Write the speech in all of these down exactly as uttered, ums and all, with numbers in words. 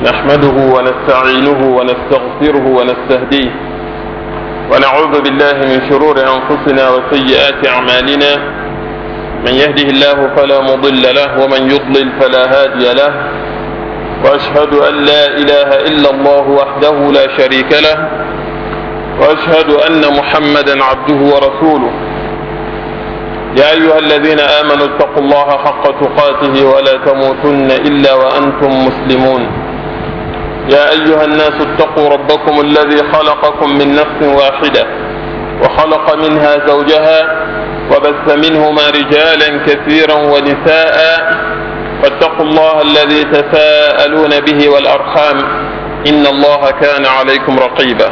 نحمده ونستعينه ونستغفره ونستهديه ونعوذ بالله من شرور أنفسنا وسيئات أعمالنا. من يهده الله فلا مضل له ومن يضلل فلا هادي له، وأشهد أن لا إله إلا الله وحده لا شريك له، وأشهد أن محمدا عبده ورسوله. يا أيها الذين آمنوا اتقوا الله حق تقاته ولا تموتن إلا وأنتم مسلمون. يا أيها الناس اتقوا ربكم الذي خلقكم من نفس واحدة وخلق منها زوجها وبث منهما رجالا كثيرا ونساء، واتقوا الله الذي تساءلون به والأرحام إن الله كان عليكم رقيبا.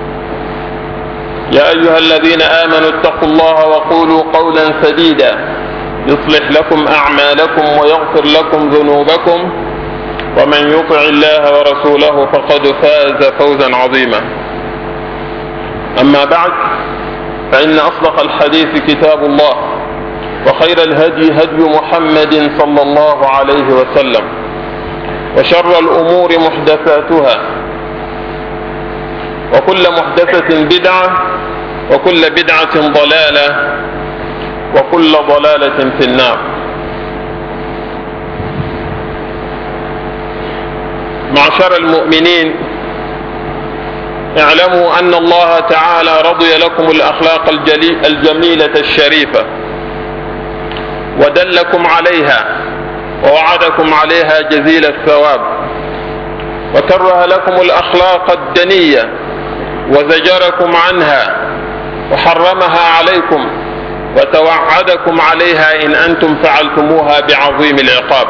يا أيها الذين آمنوا اتقوا الله وقولوا قولا سديدا يصلح لكم أعمالكم ويغفر لكم ذنوبكم، ومن يطع الله ورسوله فقد فاز فوزا عظيما. أما بعد، فإن أصدق الحديث كتاب الله، وخير الهدي هدي محمد صلى الله عليه وسلم، وشر الأمور محدثاتها، وكل محدثة بدعة، وكل بدعة ضلالة، وكل ضلالة في النار. معشر المؤمنين، اعلموا أن الله تعالى رضي لكم الأخلاق الجميلة الشريفة ودلكم عليها ووعدكم عليها جزيل الثواب، وكره لكم الأخلاق الدنية وزجركم عنها وحرمها عليكم وتوعدكم عليها إن أنتم فعلتموها بعظيم العقاب.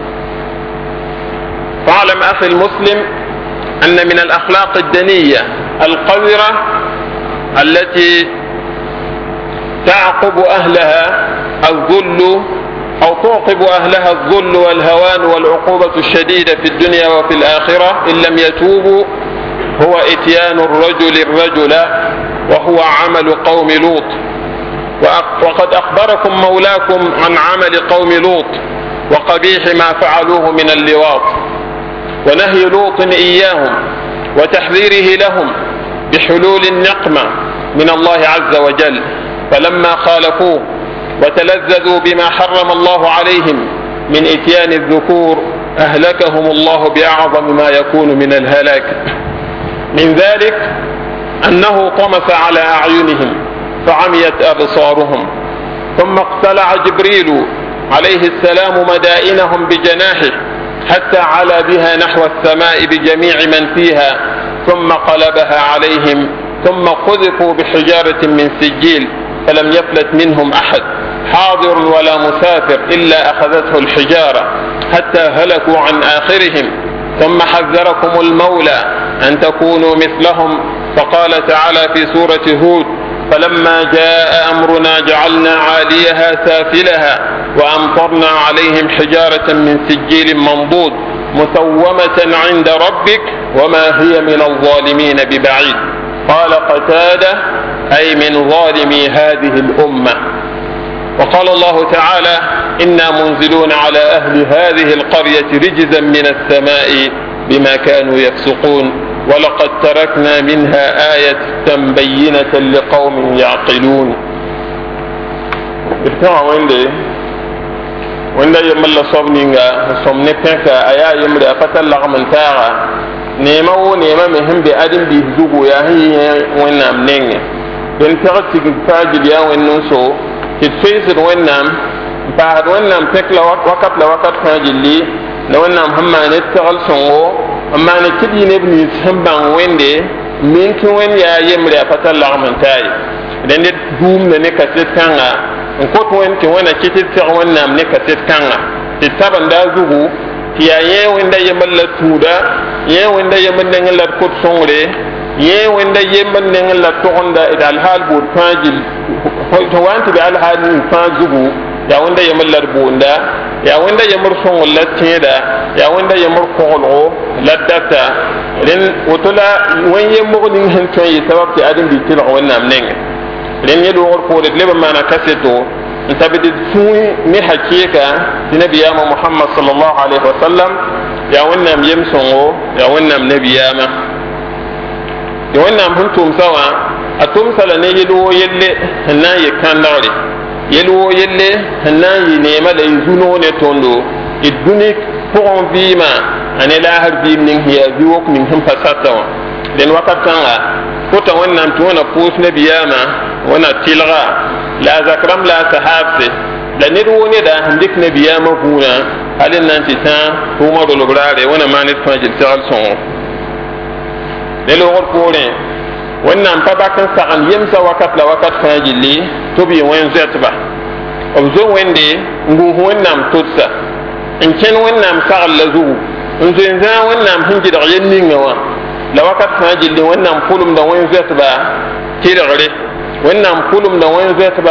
فاعلم أخي المسلم أن من الأخلاق الدنية القذرة التي تعقب أهلها الذل أو تعقب أهلها الذل والهوان والعقوبة الشديدة في الدنيا وفي الآخرة إن لم يتوبوا، هو إتيان الرجل الرجل، وهو عمل قوم لوط. وقد أخبركم مولاكم عن عمل قوم لوط وقبيح ما فعلوه من اللواط، ونهي لوط إياهم وتحذيره لهم بحلول النقمة من الله عز وجل. فلما خالفوه وتلذذوا بما حرم الله عليهم من إتيان الذكور، أهلكهم الله بأعظم ما يكون من الهلاك. من ذلك أنه طمس على أعينهم فعميت أبصارهم، ثم اقتلع جبريل عليه السلام مدائنهم بجناحه حتى علا بها نحو السماء بجميع من فيها، ثم قلبها عليهم، ثم قذفوا بحجارة من سجيل فلم يفلت منهم أحد حاضر ولا مسافر إلا أخذته الحجارة حتى هلكوا عن آخرهم. ثم حذركم المولى أن تكونوا مثلهم، فقال تعالى في سورة هود: فلما جاء أمرنا جعلنا عاليها سافلها وأمطرنا عليهم حجارة من سجيل منضود مسومة عند ربك وما هي من الظالمين ببعيد. قال قتادة: أي من ظالمي هذه الأمة. وقال الله تعالى: إنا منزلون على أهل هذه القرية رجزا من السماء بما كانوا يفسقون، ولقد تركنا منها آية بينة لقوم يعقلون. ارتوى ويندي ويندا يملا صوبنيغا صومني بينكا ايا يمدا فتل لغمن تاغا نيما و نيما مهم بي ادم بي زوغو يا هي وينام نينغ بن تاغتي فاجل يا وينوسو كيتفيس وينام بعد وينام تكلا وقت لا وقت فاجل لي لو وينام هما نتغل سونغو اما نتدي نبني سمبان ويندي من كي وين يا يمدا فتل لغمن تاي دن دوم ne ka tanga nkot wen ti wona kiti ti wonna ne ka tet kanga ti taban da zugu ti ya ye wenda yemal la tuda ye wenda yemal ne la kot songre ye wenda yemal ne la tonda idal hal bu fajil to wanti bi al hal ni fajugu ya wenda yemal la bunda ya wenda yemur songol la tida ya wenda yemur kolo la data ren wotula wen yemur ni hen to yi sabab ti adam bi til wonna ne ren yedo or ko de leba mana kaseto نتبدي سوي مي حقيقة نبينا محمد صلى الله عليه وسلم يا ونام يمسونغو يا ونام نبينا يا ونام هنتم سوا أتم سلا نيلو يلي هنا يكانداري يلو يلي هنا ينيما ليزونو نتوندو الدنيا فوق فيما أنا لا هربي من هي ذوق من هم فساتوا لأن وقت كان كوتا ونام تونا فوس نبينا ونا تلغا لا ذكرم لا سحابسي la ned wo ne da handik nabiyama kuna halin nan ti ta kuma do lograre wana manit fajil tagal son ne lo gor pore wannan pa bakan sa'an yemsa wakat la wakat fajili to bi wen zetba obzo wende ngu wannan tutsa in ken wannan sa'al la zu in zen za wannan hinji da yenni ngawa la wakat fajili wannan fulum da wen zetba tirare wannan fulum da wen zetba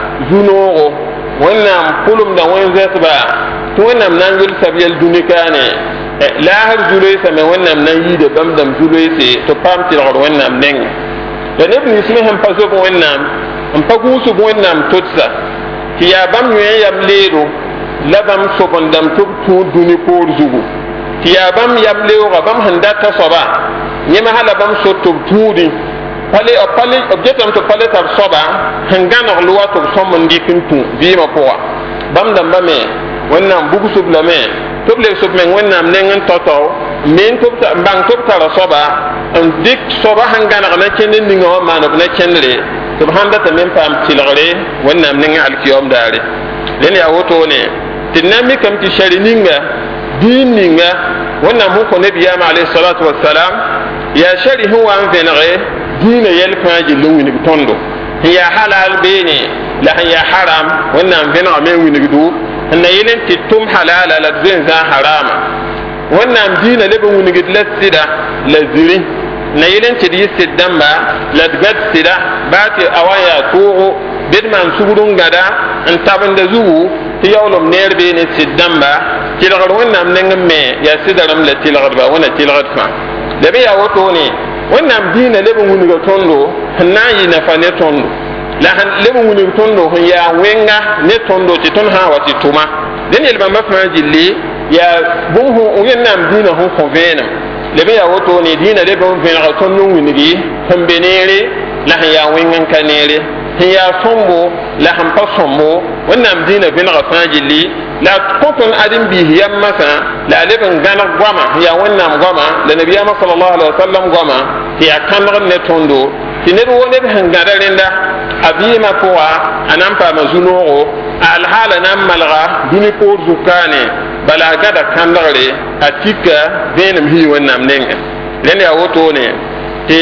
zunogo wannan pulum da wani zai ba to wannan nan yul sabiyal dunika ne lahar julai sa mai wannan nan yi da bamdam julai sai to pam tirar wannan nan da ne bin ismi han faso ko wannan an fagu su ko wannan tutsa ti ya bam ne ya lero labam so bandam to to duni ko zugu ti ya bam ya lero ga bam handa ta soba ne ma hala bam so to tudi pale pale objetam to pale tar soba hangana luwa to somon di kuntu bima poa bam dam ba me wannan bugu subla me to ble sub men wannan nengen toto min to bang to tar soba en dik soba hangana na kenen ni ngoma mano na kenre subhanda ta men pam tilgare wannan nengen alkiyom dare len ya woto ne tinami kam ti sharininga dininga wannan mu ko nabiyama alayhi salatu wassalam ya shari huwa an venare dina yel faaji lungi ni tondo ya halal bene la ya haram wannan bena me wini du na yelen ti tum halala la zin za harama wannan dina lebe wini gid la sida la ziri na yelen ti di sidamba la gad sida bati awaya tuugo bidman sugurun gada an tabanda zuwu ti yawlum ner bene sidamba tilgar wannan nengme ya sidaram la tilgar ba wannan tilgar fa lebe ya woto ne wannan dina lebe wuniga tondo na yi na fa ne tondo la han lebe wuniga tondo ya wenga ne tondo ti ton ha wati tuma den yelba mafa jilli ya bunhu wannan dina hu ko vena lebe ya woto ne dina lebe won vena tondo wunigi tambenere la ya wenga kanere ya sombo la han pa sombo wannan dina vena fa jilli la koton adin bi hiyam masa la leben gana gwama ya wannan gwama da nabiyama sallallahu alaihi wasallam gwama ti akanra ne tondo ti ne wone be hangara renda abima poa anan pa mazunogo al hala nam malga duni ko zukane bala gada kandare atika benam hi wannan nenga len ya woto ne ti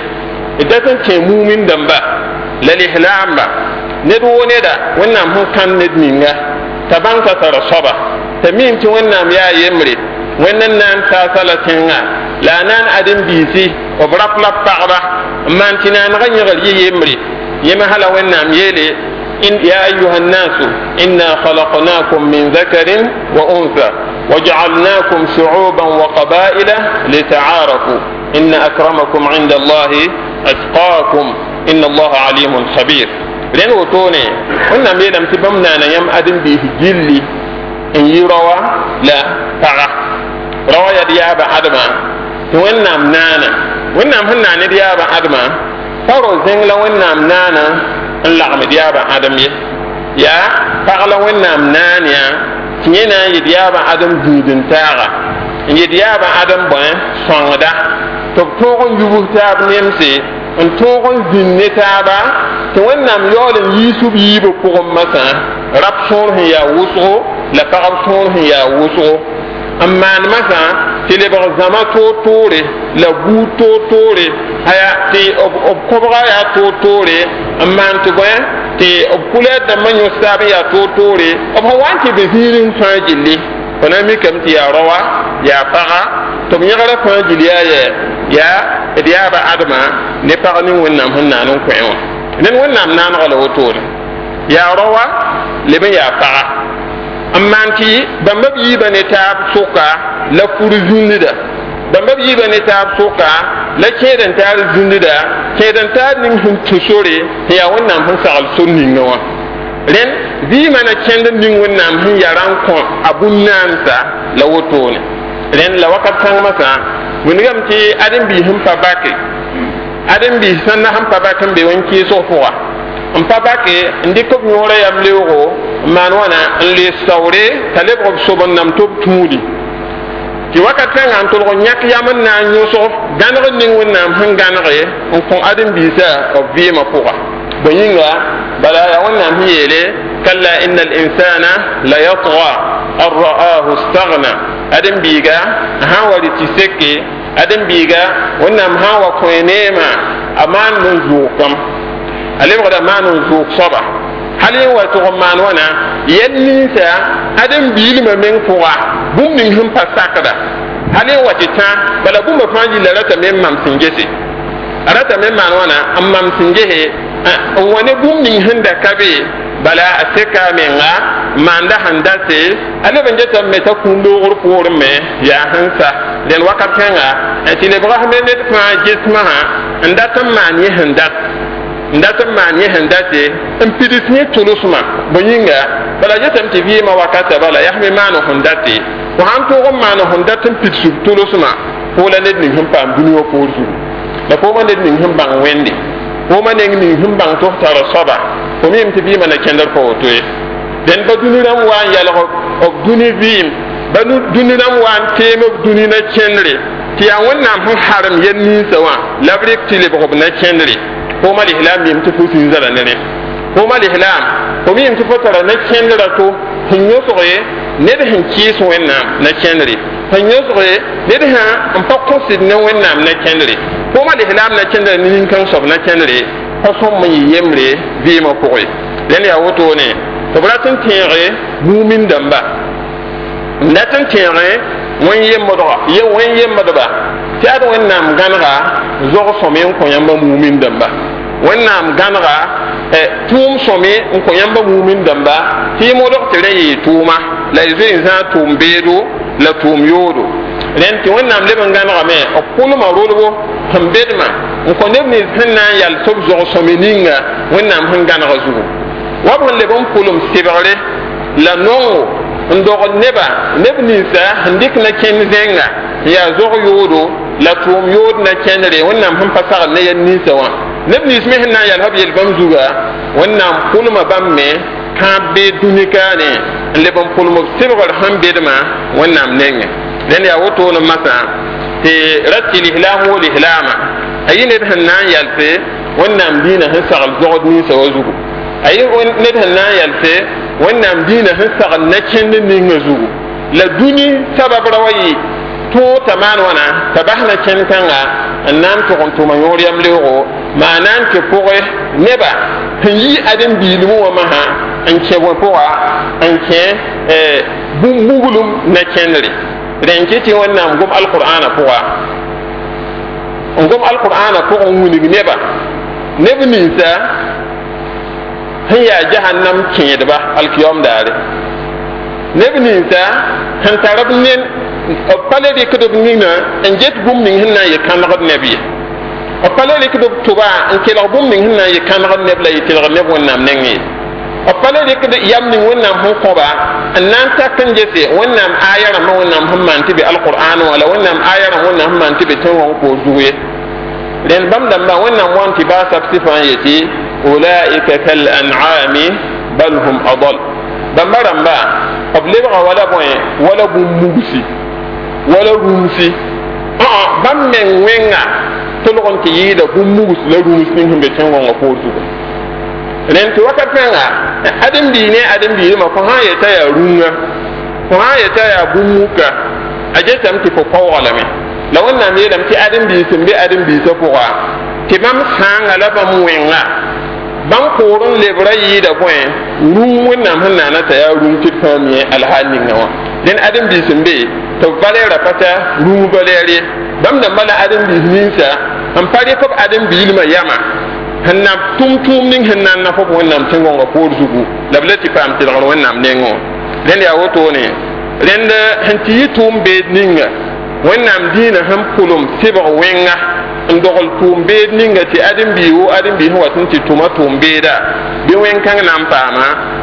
idatan ke mumin damba la lihlamba ne wone da wannan hun kan ne ninga taban ka tara soba tamim ti wannan ya yemre wannan nan ta salatinga la nan adin bisi o brap la parba man tinan ganyi gal yemre yema hala wannan yele in ya ayuhan nasu inna khalaqnakum min dhakarin wa untha waj'alnakum shu'uban wa qaba'ila lita'arafu inna akramakum 'inda allahi atqakum inna allaha 'alimun khabir len woto ne wannan me dam tibam nana yam adin bi gilli in yi rawa la para rawa ya diya ba adama to wannan nana wannan hunna ne diya ba adama faro zengla wannan nana in la am diya ba adam ye ya parla wannan nanya tinyena yi diya ba adam dudun tara yi diya ba adam bon sonda to to on yubu tab nemse en togon zinne taaba to wannan yolin yisub yibo ko masa rab son ya wuso la parab son ya wuso amma masa tele ba zama to tore la bu to tore aya ti ob ob kobra ya to tore amma to gwa ti ob kula da manyo sabi ya to tore ob hawanti be hirin fajili ona mi kam ti ya rawa ya para to mi gara fajili ya ya diya ba adama ne pa ni wannan hunna non ko en nen wannan nan wala woto ya rawa le be ya pa amma anti ba mabi ba ne ta soka la furzunida ba mabi ba ne ta soka la kedan ta zunida kedan ta nin hun tusore ya wannan hun sa al sunni ngawa ren vi mana kẽnd ning wẽnnaam sẽn ya rãn kõ a bũn-naamsa la wotone rẽnd la wakat kãngmã sã wilgame tɩ ãdem-biis sẽn pa bake ãdem-biis sãn na sẽn pa bak n be wẽn-kɩɩsg pʋga n pa bake n dɩk b yõorã yam leoogo n maan wãna n lees saoore t'a lebg b sob n nam tɩ b tũudi tɩ wakat kãngã n tolg n yãk yam n na n yõsg gãneg ning wẽnnaam sẽn gãnege n kõ ãdem-biisã b vɩɩmã pʋga bõe yĩnga bala yaa wẽnnaam sẽn yeele kalla inna al-insana la yatgha an ra'ahu istagna ãdem-biiga sãn wa rɩ tɩ seke ãdem-biiga wẽnnaam sãn wa kõ neemã a maan n zʋʋgdem a lebgda maan n zʋʋg soaba hal yẽ wa tʋg n maan wãna yɛl ninsã ãdem-biilmã meng pʋga bũmb ning sẽn pa sakda hal yẽ wa tɩ tã bala bũmba fãa yilla ratame n mam sẽn gese a ratame n maan wãna n mam sẽn gese n wa ne bũmb ning sẽn da ka be bala a seka menga maanda sẽn dase a leb n geta me t'a kũum loogr poorẽ me yaa sẽn sa dẽn wakat kãnga tɩ lebgsme ned fãa gesmã n dat n maan yẽ sẽn dat n dat n maan yẽ sẽn date n pids yẽ tʋlsmã bõe yĩnga bala getame tɩ vɩɩmã wakata bala yasme maan sẽn date fo sãn tʋʋg n maan sẽn dat n pids b tʋlsmã foola ned ning sẽn paam dũni wã poor zugu la fooma ned ning sẽn bãng wẽnde fooma ned ning sẽn bãng tɩ f tara soaba fo mim tɩ vɩɩmã na kẽndr pa woto ye dẽn ba dũni rãmb wa n yalg b dũni vɩɩm ba dũni rãmb wa n teem b dũni na kẽndre tɩ yaa wẽnnaam sẽn harem yel ninsã wã la b rɩk tɩ lebg b na kẽndre foma lislaam mim tɩ fo sĩn zara ne rẽ foma lislaam fo mim tɩ fo tara na kẽndra to sẽn yõsge ned sẽn kɩɩs wẽnnaam na kẽndre sẽn yõsge ned sã n pa kõsd ne wẽnnaam na kẽndre foma lislaam na kẽndra ne nin-kãng soab na kẽndre pa sõm n yɩ yembre vɩɩmã pʋgẽ rẽnd yaa wotone tɩ b rat n tẽege mumin dãmba n dat n tẽege wẽn-yembdga ye wẽn-yembdba tɩ ad wẽnnaam gãnega zog sõme n kõ yãmba mumin dãmba wẽnnaam gãnega tʋʋm sõme n kõ yãmba mumin dãmba tɩ y modg tɩ rẽ yɩɩ tʋʋma la y zoe n zã tʋʋm beedo la tʋʋm yoodo rẽnd tɩ wẽnnaam leb n gãnegame b pʋlma rolgo sẽn bedmã n kõ neb nins sẽn na n yal tɩ b zog sõme ninga wẽnnaam sẽn gãnega zugu wa b sẽn leb n pʋlm sɩbgre la nongo n dogd neba neb ninsã sẽn dɩk na kẽnd zẽnga n yaa zog yoodo la tʋʋm yood na kẽndre wẽnnaam sẽn pa sagl ne yɛl ninsã wã neb nins me sẽn na n yal b yel bãmb zuga wẽnnaam pʋlma bãmb me kãab bee dũni kaane n leb n pʋlm b sɩbgr sẽn bedmã wẽnnaam nengẽ rẽnd yaa wotone masã tɩ rat tɩ lislaam wo lislaamã a yɩ ned sẽn na n yalse wẽnnaam dĩinã sẽn sagl zogd ninsã wa zugu a yɩ ned sẽn na n yalse wẽnnaam dĩinã sẽn sagl na kẽnd ninga zugu la dũni sabab ra wa yɩ tõog t'a maan wãna t'a bas na kẽnd kãnga n na n tʋg n tʋma yõor yam leoogo maana n tɩ pʋgẽ neba sẽn yi ãdem-biilm wã masã n kẽ bõe pʋga n kẽ bũmb-buglum na kẽndre rẽn kɩ tɩ wẽnnaam gom alqur'ana pʋga n gom alqur'ana pʋgẽ n wilg neba neb ninsã sẽn yaa jahannam kẽedba alkiyaom daare neb ninsã sẽn tar b nen b pa le rɩkd b nina n get bũmb ning sẽn na n yɩ kãnegd neb ye b pa le rɩkd b tʋba n kelg bũmb ning sẽn na n yɩ kãnegd neb la yɩ tɩlg neb wẽnnaam neng ye b pa le rɩkd yam ning wẽnnaam sẽn kõba n na n tak n gese wẽnnaam aya rãmbã wẽnnaam sẽn maan tɩ be alqur'an wala wẽnnaam aya rãmb wẽnnaam sẽn maan tɩ be tẽn-wãng poor zug ye rẽnd bãmb dãmba wẽnnaam wa n tɩ baasa b sɩ fãa n yetɩ ulaika kal an'ami bal hum adal bãmba rãmba b lebga wala bõe wala bũmb-mugsi wala rũmsi bãmb meng wẽnga tolg n tɩ yɩɩda bũmb-mugs la rũms ning sẽn be tẽn-wãngã poor zugu rẽnd tɩ wakat mengã ãdem-bii ne ãdem-biismã fo sã n yeta yaa rũngã fo sã n yeta yaa bũmb-muka a getame tɩ fo paooglame la wẽnnaam yeelame tɩ ãdem-biis sẽn be ãdem-biisã pʋga tɩ bãmb sãanga la bãmb wẽnga bãmb poor n lebra yɩɩda bõe rũm wẽnnaam sẽn naana t'a yaa rũm tɩ d fãa mi alhaal ninga wã dẽn ãdem-biis n be tɩ b valeera pa ta rũm valeer ye bãmb dãmba la ãdem-biis ninsã n pa rɩk b ãdem-biilmã yama sẽn na tʋm-tʋʋm ning sẽn na n naf b wẽnnaam tẽn-gõngã poor zugu la b la tɩ paam tɩlgr wẽnnaam nengẽ rẽnd yaa wotone rẽnd sẽn tɩ yɩ tʋʋm beed ninga wẽnnaam dĩinã sẽn pʋlem sɩbg wẽnga n dogl tʋʋm beed ninga tɩ ãdem-bii wo ãdem-biis sẽn wa tɩ tɩ tʋma tʋʋm beeda bɩ wẽn-kãng na n paama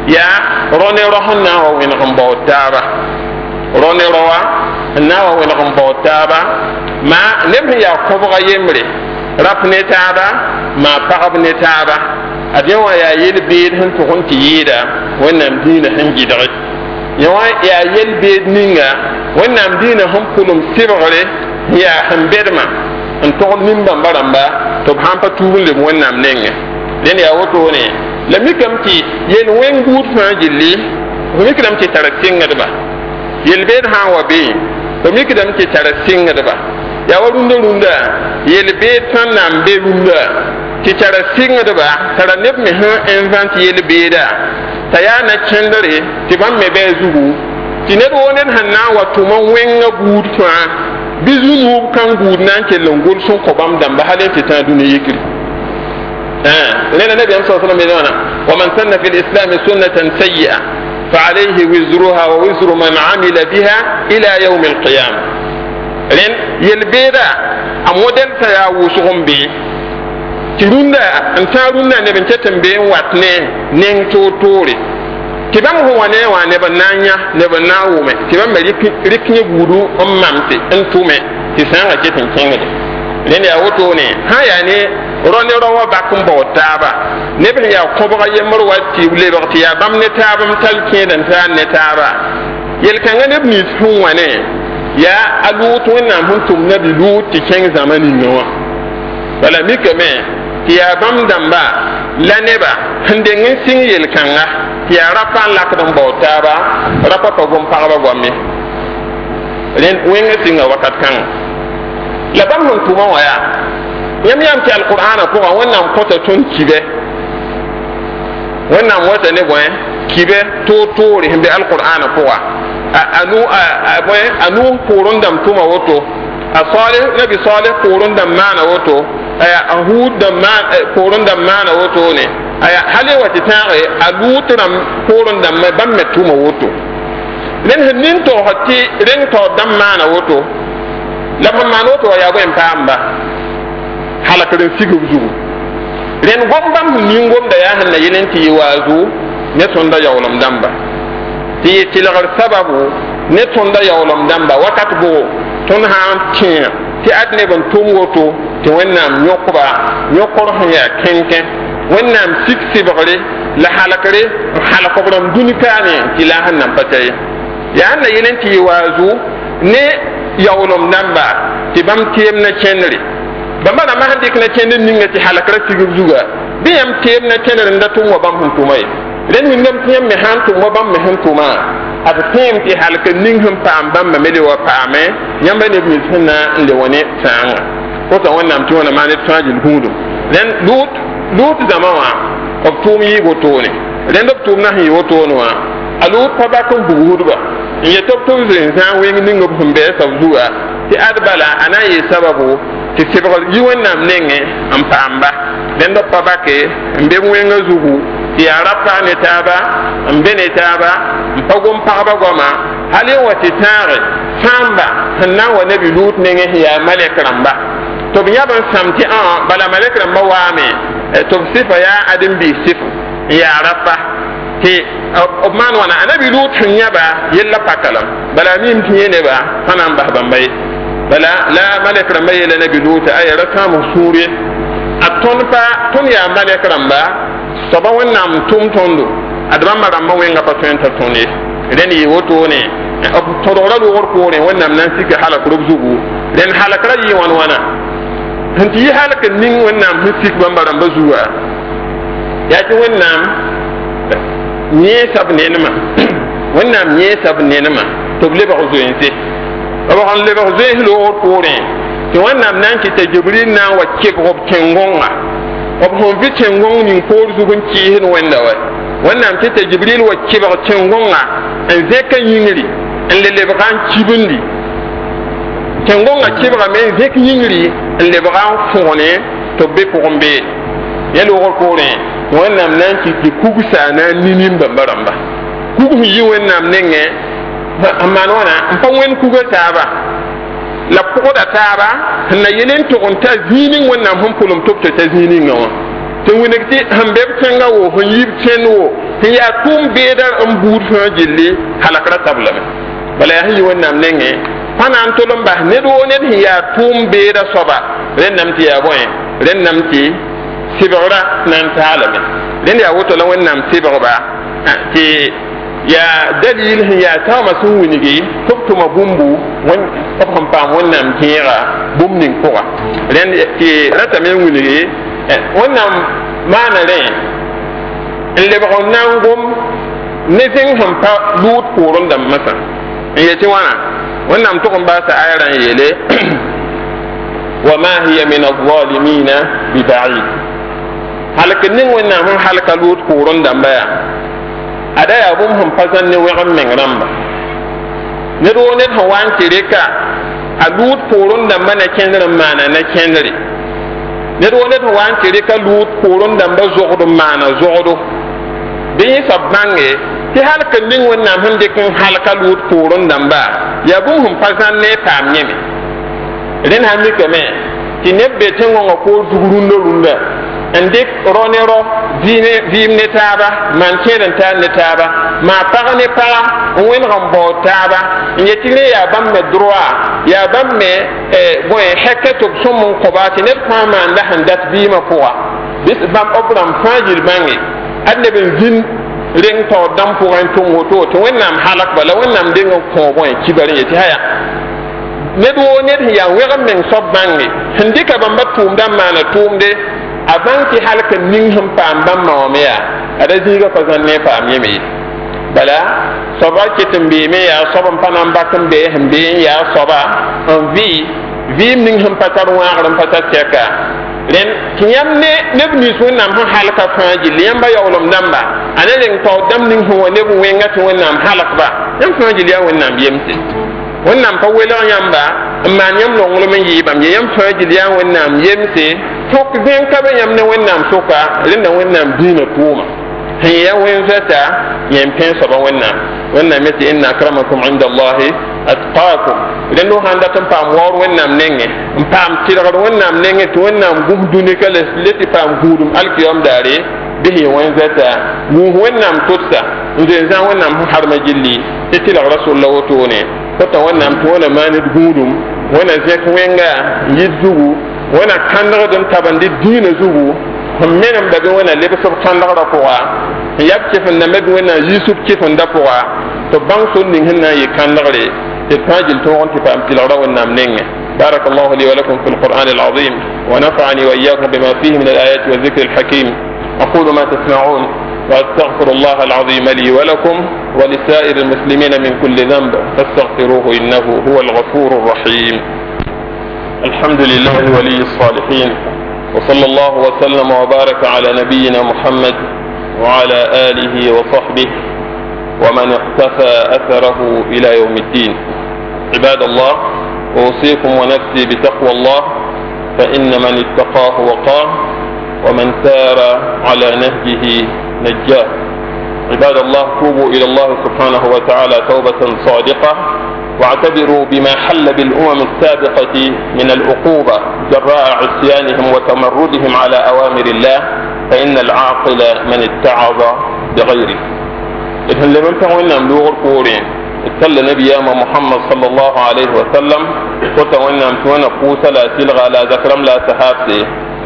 ya rone rohan na wa wen gam bawtaba rone rowa na wa wen gam bawtaba ma nem ya ko ba yemre rap ne taba ma pagab ne taba adiyan wa ya yel beed hun to hun ti yida wannan dina han gidare yawa ya yel beed ninga wannan dina hun kulum sibgare ya han bedma an to nimba baramba to han pa tuun le wannan nenge den ya woto ne la mikam ti yen wen gut fa jilli ko mikam ti tarakinga ba yel beed ha wa be ko mikam ti tarakinga ba ya wa runda runda yel beed tan nam be runda ti tara singa ba tara neb me ha invent yel beeda ta ya na chendere ti bam me be zugu ti ne do nen hanna wa to man wenga gut fa bizunu kan gut nan ke longol sun ko bam damba halen ti ta duniya yikri eh lena nabi sallallahu alaihi wasallam wa man sanna fil islam sunnatan sayyi'a fa alayhi wizruha wa wizru man amila biha ila yawm al qiyamah len yel beeda a model ta ya wusugum be ti runda n ta runda ne ben tetem be watne nen to tore ti bam ho wane wa ne ban nanya ne ban nawo me ti bam rik rikni gudu on mamte en tume ti sanga tetem kengede len ya woto ne ha ya ne rone rowa bakum bo taba ne ben ya ko ba yemar wati le ba ti ya bam ne tabam tal kedan ta ne taba yel kanga ne ni tun wane ya alutu wannan huntum nabi lut ti ken zamanin yawa wala mikame ti ya bam damba la neba hande ngin sing yel kanga ti ya rapa lakdam bawtaba rapa to gom pagba gomme len wenga singa wakat kan la bam hun tuma waya yam yam ti alqur'ana ko wannan kota ton kibe wannan wata ne boy kibe to to ri himbe alqur'ana ko anu aboy anu porun dam tuma woto a salih nabi salih porun dam mana woto aya ahud dam man porun dam mana woto ne aya hale wati tare alutram porun dam bam me tuma woto len hin to hatti ren to dam mana woto la man mana woto ya go en pamba halakaren sigu zugu ren gombam ni ngom da ya hanna yelenti wazu ne sonda yawlam damba ti tilagar sababu ne tonda yawlam damba wakat bo ton ha tin ti adne ban tum woto ti wannam nyokba nyokor ya kenken wannam siksi bagare la halakare halakobram dunikane ti la hannan patay ya hanna yelen ti wazu ne yawlam damba ti bam tiem na chenri bamba na mahandik na chenri ninga ti halakare ti zuga biyam tiem na chenri ndatum wa bam huntumai len min nem tiyam me han tum wa bam me han tuma at tem ti halka ning hum pam bam me le wa pame nyamba ne mi sunna le woni tanga ko ta wannan ti wannan mane tajil hudu len lut lut zamawa of tum yi go to ne len dok tum na hi wo to no wa alu pa ba ko bugudu ba ye top to zin san we ning go hum be sa zuwa ti adbala anayi sababu ti sibgal yi wannan nenge am pamba len dok pa ba ke mbe mwenga zugu ya rapa ne taba mbene taba mpagom pagba goma hali wati tare samba hanna wa nabi lut ne ngi ya malek ramba to biya ban samti a bala malek ramba wa me to sifa ya adin bi sif ya rapa ti obman wana nabi lut nyaba yella pakalam bala mim tiye ne ba hanan ba bambai bala la malek ramba yella nabi lut ay rata musuri aton pa ton ya malek ramba soba wannam tum tondo adama ramba wenga pa tenta toni ren yi woto ne to do ra do wor ko ne wannam nan sika halak rub zugu ren halak ra yi wan wana tanti yi halak nin wannam hisik bamba ramba zuwa ya ci wannam nye sab ne ma wannam nye sab ne ma to le ba zo yente ba han le ba zo yi lo wor ko ne to wannam nan ki ta jibril na wa ke ko kengonga ob hon vi tengong nin por zugun ci hin wanda wa wannan ta jibril wa kiba tengonga en zeka yingri en le lebran cibundi tengonga kiba men zeka yingri en lebran fone to be pombe yelo ko ne wannan nan ki ki kugusa na ninin bambaramba kugu yi wannan nenge amma nona mpa wen kuga taba la poda taba na yelen to on ta zinin wannan hum pulum to ta zinin ngawa tɩ wĩneg tɩ sẽn be b tẽngã wo sẽn yib tẽnd wo sẽn yaa tʋʋm beeda n buud fãa gilli halkra tablame bala yaa sẽn yɩ wẽnnaam nengẽ pa na n tol n bas ned woo ned sẽn yaa tʋʋm beeda soaba rẽnnaam tɩ yaa bõe rẽnnaam tɩ sɩbgra na n taalame rẽnd yaa woto la wẽnnaam sɩbgba tɩ yaa dalil sẽn yaa taoomã sẽn wilgi tɩ b tʋma bũmbu b sẽn paam wẽnnaam gẽega bũmb ning pʋga rẽnd tɩ ratame n wilgi wẽnnaam maana rẽ n lebg n na n gom ne zẽng sẽn pa luud pʋʋrẽ dãmb masã n yetɩ wãna wẽnnaam tʋg n baasa aya rã n yeele وما هي من الظالمين ببعيد halk ning wẽnnaam sẽn halka luud pʋʋrẽ dãmba yaa ada yaa bũmb sẽn pa zãn ne wẽg n meng rãmba ned woo ned sẽn wa n tɩ rɩka a luud pʋʋrẽ dãmba na kẽndr n maana na kẽndre ned woo ned sẽn wa n tɩ rɩka luud pʋʋrẽ dãmba zogd n maana zogdo bɩ yẽ soab bãnge tɩ halk ning wẽnnaam sẽn dɩk n halka luud pʋʋrẽ dãmba yaa bũmb sẽn pa zãn ne paam yẽme rẽnd sã mikame tɩ neb be tẽngõngã koor dug rũndã rũndã n dɩk ro ne ro vɩɩm ne taaba maan kẽed n taar ne taaba maa pag ne paga n wẽneg n baood taaba n yet tɩ ne yaa bãmb me droit yaa bãmb me bõe hɛkɛ tɩ b sõm n kõba tɩ ned fãa maanda sẽn dat vɩɩmã pʋga bɩs bãmb b rãmb fãa gil bãnge ad neb n zĩn reng taood dãmb pʋgẽ n tʋm woto tɩ wẽnnaam halk bala wẽnnaam deng n kõ bõe kibar n yetɩ haya ned woo ned sẽn yaa wẽg n meng soab bãnge sẽn dɩka bãmba tʋʋmda n maana tʋʋmde a bãng tɩ halk n ning sẽn paam bãmba wãme yaa ada zĩiga pa zãn ne paam yẽme ye bala soaba ket n beeme yaa soab n pa na n bak n be sẽn bee n yaa soaba n vɩ vɩɩm ning sẽn pa tar wãagr n pa tar tɛka rẽnd tɩ yãmb ne neb nins wẽnnaam sẽn halka fãa gill yãmba yaoolem dãmba a ne reng taood dãmb ning sẽn wa neb wẽnga tɩ wẽnnaam halkba yãmb fãa gill yaa wẽnnaam yemse wẽnnaam pa welg yãmba n maan yãmb nonglem n yɩɩbam ye yãmb fãa gill yaa wẽnnaam yemse tʋk zẽn ka be yãmb ne wẽnnaam sʋka rẽnda wẽnnaam dĩinã tʋʋma sẽn yaa wẽn zata yẽn pẽ soaba wẽnnaam wẽnnaam me tɩ inna akramakum inda allahi atqakum rẽnd f sãn dat n paam waoor wẽnnaam nengẽ n paam tɩrgr wẽnnaam nengẽ tɩ wẽnnaam gũs dũnika le tɩ paam gũudum alkiyam daare bɩ yẽ wẽn zata wũus wẽnnaam tʋtsa n zoen zã wẽnnaam sẽn harma gilli tɩ tɩlg rasul la wotone kota wẽnnaam tɩ wẽna maaned gũudum wẽna zẽk wẽnga n yɩd zugu wẽna kãndgd n tabn dɩ dĩinã zugu sẽn menemda bɩ wẽna lebsb kãndgrã pʋga n yab kɩfendame bɩ wẽnnaam yiisb kɩfenda pʋga tɩ b bãng sor ning sẽn na n yɩ kãndgre tɩ d fãa gill tõog n tɩ paam tɩlgra wẽnnaam nengẽ بارك الله لي ولكم في القرآن العظيم ونفعني وإياكم بما فيه من الآيات والذكر الحكيم أقول ما تسمعون وأستغفر الله العظيم لي ولكم ولسائر المسلمين من كل ذنب فاستغفروه إنه هو الغفور الرحيم الحمد لله ولي الصالحين وصلى الله وسلم وبارك على نبينا محمد وعلى آله وصحبه ومن اقتفى أثره إلى يوم الدين عباد الله أوصيكم ونفسي بتقوى الله فإن من اتقاه وقاه ومن سار على نهجه نجاه عباد الله توبوا إلى الله سبحانه وتعالى توبة صادقة واعتبروا بما حل بالأمم السابقة من العقوبة جراء عصيانهم وتمردهم على أوامر الله فإن العاقل من اتعظ بغيره إذن لمن فعلنا ملوغ القورين اتل نبي محمد صلى الله عليه وسلم وتوانا متوانا قوسا لا تلغى لا ذكرم لا تحابسي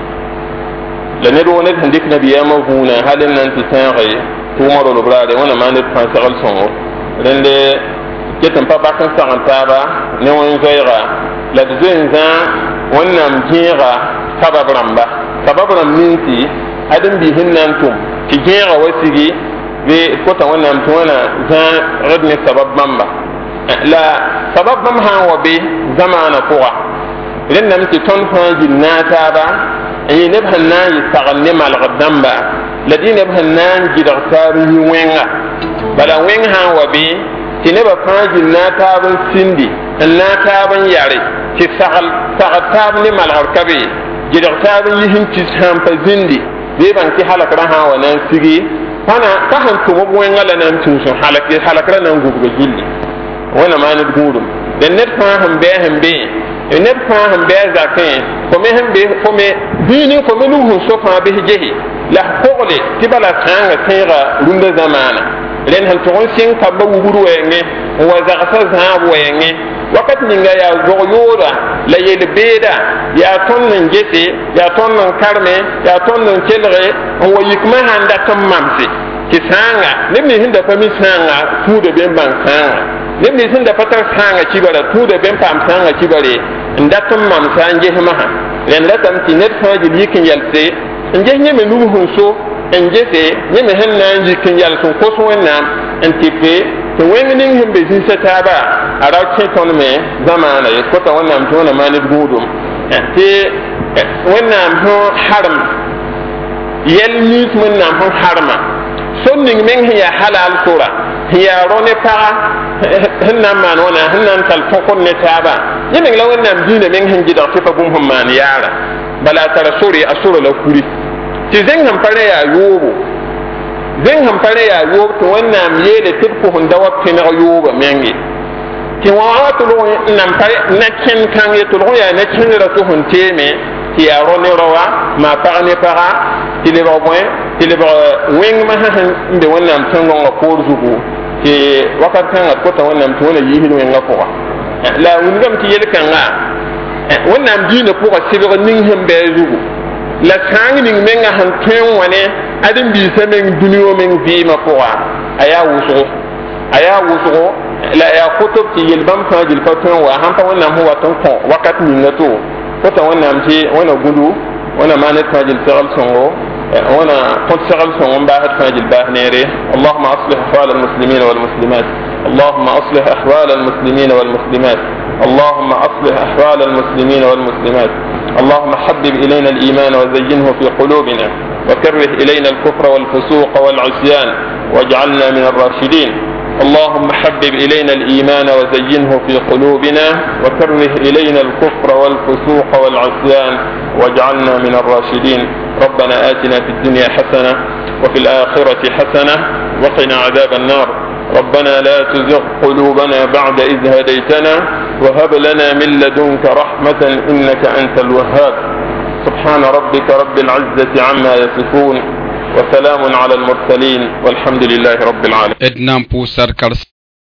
لندو ند هنديك نبي هنا هل ان انت تنغي تومر البراد وانا ما ند فان شغل صنو لند كتم بابا كان سان تابا نيون زيغا لا دزين زان وانا مجيغا سبب رمبا سبب رمينتي ادم بيهن انتم تجيغا وسيغي be kota wannan tuwana za radne sabab mamba la sabab mam ha wa be zamana kuwa idan nam ti ton fa jinnata ba ay ne banna yi taganne mal gadamba ladina banna jidagtaru yi wenga bala wen ha wa be ti ne ba fa jinnata ban sindi annata ban yare ti sagal sagal ne mal harkabe jidagtaru yi hin ti hampa zindi be ban ki halakra ha wa nan sigi fana ka han tumo wẽnga la nan tũ sẽn halak halakra nan gubga gilli wẽna maan d gũudum den ned fãa sẽn bɩ sẽn bɩ neb fãa sẽn bɩ a zakẽ fo me sẽn be fo me dĩini fo me nug sẽn so fãa bɩ gese la kogle tɩ bala sãanga tẽega rũndã zamaana rẽnd sẽn tʋg n sɩng kamba wugr wɛɛngẽ n wa zagsa zãab wɛɛngẽ wakat ninga yaa zog yooda la yel beeda yaa tõnd n gese yaa tõnd n karme yaa tõnd n kelge n wa yikmã sãn dat n mamse tɩ sãanga neb nins sẽn da pa mi sãanga tũuda be n bãng sãanga neb nins sẽn da pa tar sãanga kibara tũuda be n paam sãanga kibare n dat n mamsa n gesmã sã rẽnd ratame tɩ ned fãa gil yik n yɛlse n ges yẽ me nug sẽn so n gese yẽ me sẽn na n yik n yɛls n kos wẽnnaam n tɩpe tɩ wẽng ning sẽn be zĩnsã taaba a ra kẽ tõnd me zamaana yet kota wẽnnaam tɩ wẽna maan d gũudum tɩ wẽnnaam sẽn harem yɛl niis wẽnnaam sẽn harma sõn ning meng sẽn yaa halal sora sẽn yaa rõ ne paga sẽn na n maan wẽna sẽn na n tall tõkd ne taaba yẽ meng la wẽnnaam dĩinã meng sẽn gɩdg tɩ pa bũmb sẽn maan yaara bala a tara sore a sora la kuri tɩ zẽng sẽn pa rẽ yaa yoobo zẽng sẽn pa rẽ yaa yoob tɩ wẽnnaam yeele tɩ d pʋsẽn da wa pẽneg yooba menge tɩ wã wa tʋlg n nan pa na kẽnd kãng ye tʋlg n yaa na kẽndra tɩ sẽn teeme tɩ yaa rõ ne rõ wa maa pag ne paga tɩ lebg bõe tɩ lebg wẽngmã sã sẽn n be wẽnnaam tẽn-gõngã poor zugu tɩ wakat kãngã d kota wẽnnaam tɩ wẽna yiisd wẽngã pʋga la wilgame tɩ yel-kãngã wẽnnaam dĩinã pʋga sɩbg ning sẽn bɩ a zugu la sãang ning menga sẽn tõe n wa ne ãdem-biisã meng dũniyã meng vɩɩmã pʋga a yaa wʋsgo a yaa wʋsgo la yaa kʋtb tɩ yel bãmb fãa gil pa tõe n wa sãn pa wẽnnaam sẽn wat n kõ wakat ninga to kota wẽnnaam tɩ wẽna gũdu wẽna maan d fãa gil segl sõngo wẽna kõt segl sõng n baasd fãa gil baas neere allahuma aslih ahwal almuslimina walmuslimat اللهم أصلح أحوال المسلمين والمسلمات اللهم أصلح أحوال المسلمين والمسلمات اللهم حبب إلينا الإيمان وزينه في قلوبنا وكره إلينا الكفر والفسوق والعصيان واجعلنا من الراشدين اللهم حبب إلينا الإيمان وزينه في قلوبنا وكره إلينا الكفر والفسوق والعصيان واجعلنا من الراشدين ربنا آتنا في الدنيا حسنة وفي الآخرة حسنة وقنا عذاب النار ربنا لا تزغ قلوبنا بعد إذ هديتنا وهب لنا من لدنك رحمة إنك أنت الوهاب سبحان ربك رب العزة عما يصفون وسلام على المرسلين والحمد لله رب العالمين.